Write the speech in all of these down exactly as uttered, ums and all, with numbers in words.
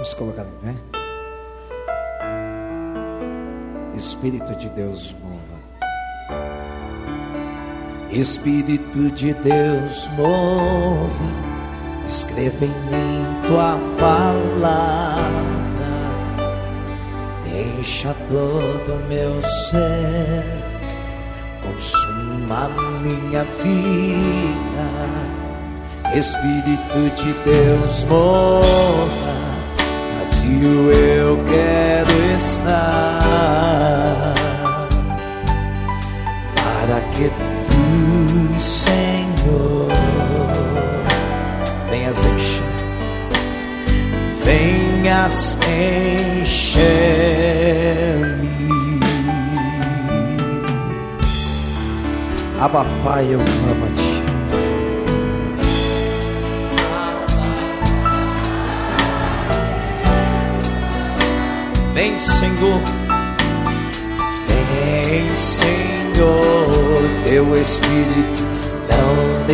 Vamos colocar em pé. Espírito de Deus mova. Espírito de Deus move. Escreva em mim tua palavra. Encha todo meu ser. Consuma minha vida. Espírito de Deus mova. Vazio eu quero estar, para que tu, Senhor, venhas encher, venhas encher-me. Abba, Pai, eu clamo a ti. Vem, Senhor, vem, Senhor, teu Espírito não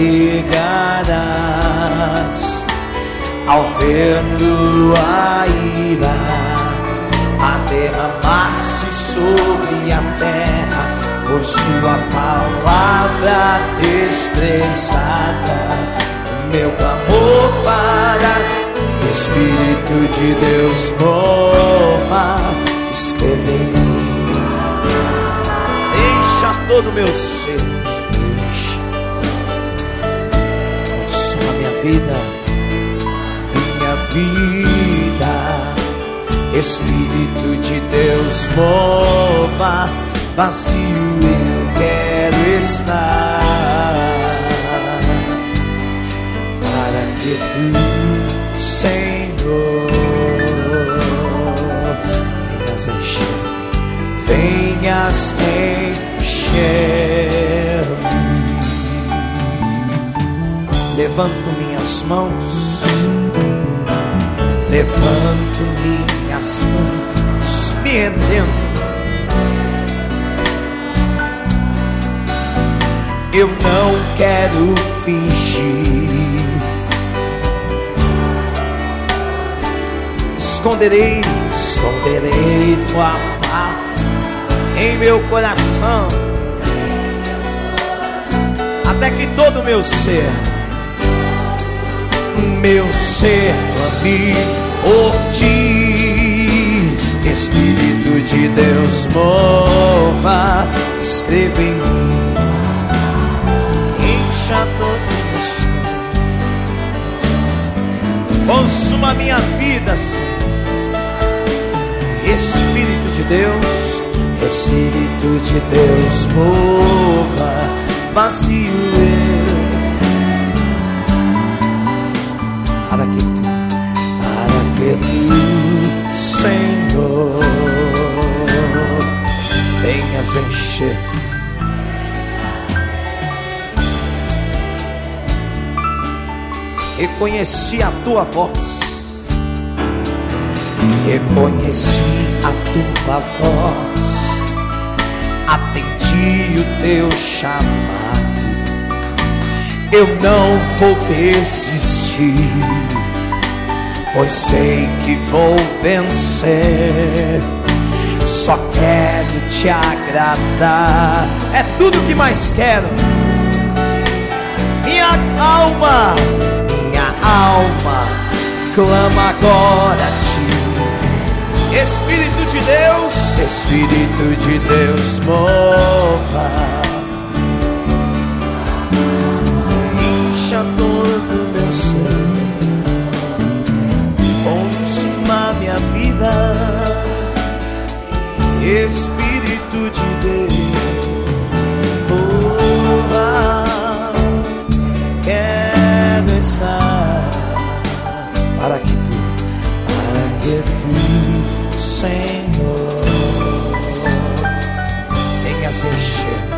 negarás. Ao ver tua ira a derramar-se sobre a terra, por sua palavra desprezada, meu clamor para Espírito de Deus mova, escreve em mim, encha todo meu ser, enche, consuma minha vida, minha vida. Espírito de Deus mova, vazio eu quero estar, para que tu, Senhor, venhas encher, venhas encher-me. Levanto minhas mãos, levanto minhas mãos, me rendendo. Eu não quero fingir. Esconderei, esconderei tua paz em meu coração, até que todo meu ser, meu ser clame por ti. Espírito de Deus mova, escreva em mim, encha todo meu ser, consuma minha vida, Senhor. Espírito de Deus, Espírito de Deus mova, vazio eu, para que tu, para que tu, Senhor, venhas encher. Reconheci a tua voz, reconheci a tua voz, atendi o teu chamado. Eu não vou desistir, pois sei que vou vencer. Só quero te agradar, é tudo que mais quero. Minha alma, minha alma clama agora a ti. Espírito de Deus, Espírito de Deus mova, encha todo meu ser, consuma minha vida. Espírito de Deus mova, quero estar, para que tu, para que tu, Senhor, venhas encher-me.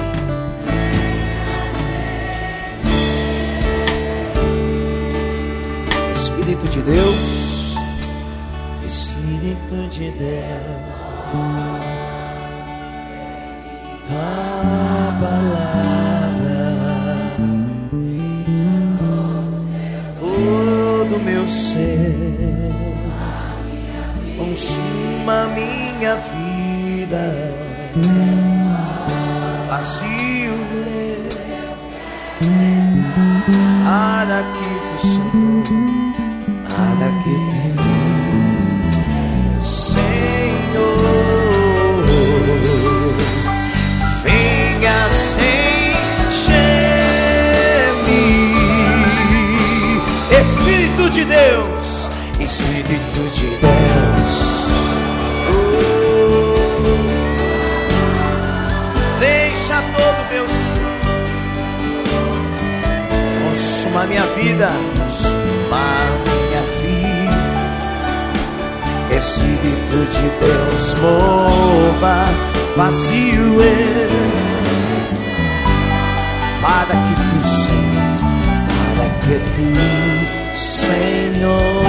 Espírito de Deus, Espírito de Deus, tua palavra, todo meu ser, consuma minha vida. Vazio para que tu Senhor, para que tu Senhor venhas encher-me. Espírito de Deus, Espírito de Deus, todo meu ser, consuma minha vida, consuma minha vida. Espírito de Deus, mova vazio eu, para que tu, Senhor, para que tu, Senhor,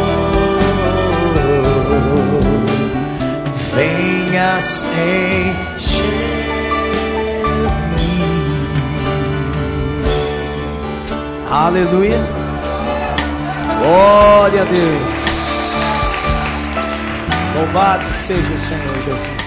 venhas encher. Aleluia, glória a Deus, louvado seja o Senhor Jesus.